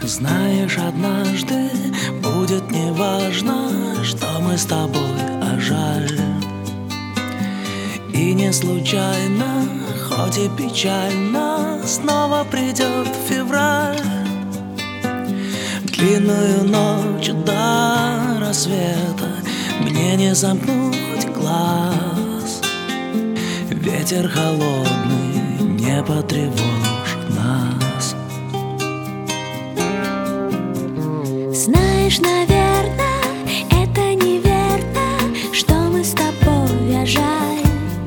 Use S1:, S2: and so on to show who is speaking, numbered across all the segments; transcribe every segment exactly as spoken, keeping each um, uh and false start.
S1: Знаешь, однажды будет неважно, что мы с тобой, а жаль. И не случайно, хоть и печально, снова придет февраль. Длинную ночь до рассвета мне не замкнуть глаз. Ветер холодный не потревожит нас.
S2: Знаешь, наверное, это неверно, что мы с тобой, а жаль.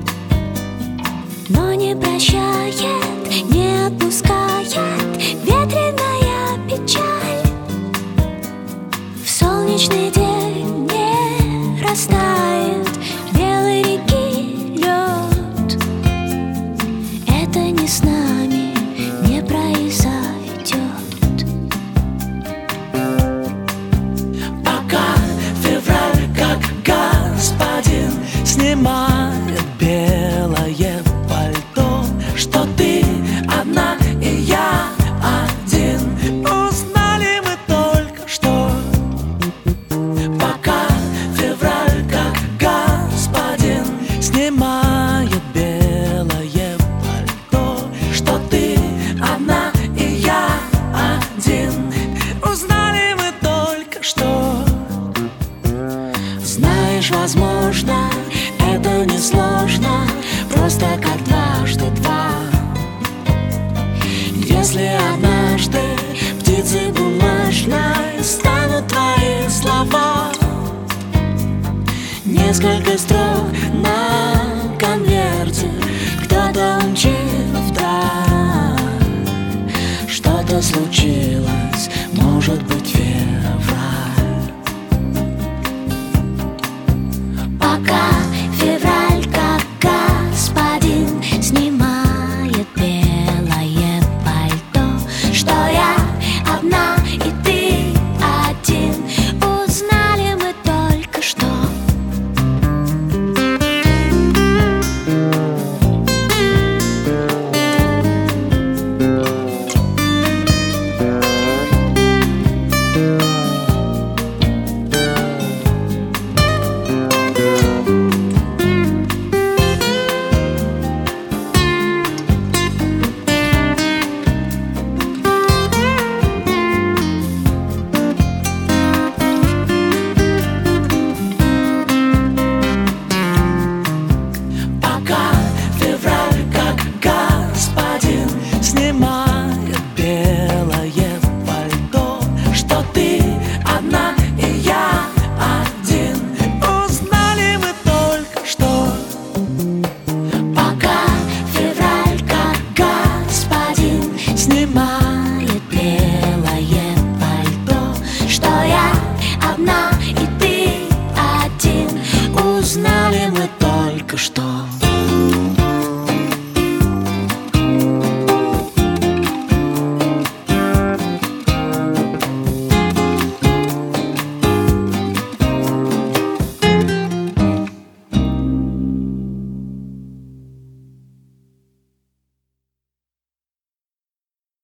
S2: Но не прощает, не отпускает ветреная печаль. В солнечный день не растает белой реки лед. Это не с нами не произойдет.
S1: Пока февраль, как господин, снимает белое пальто, что ты одна и я один. Узнали мы только что. Пока февраль, как господин, снимает белое пальто, что ты одна и я один. Узнали мы только что. Знаешь, возможно, это несложно, просто как дважды два. Если однажды птицей бумажной станут твои слова, несколько строк на конверте кто-то умчит вдаль. Что-то случилось, может быть, вечером.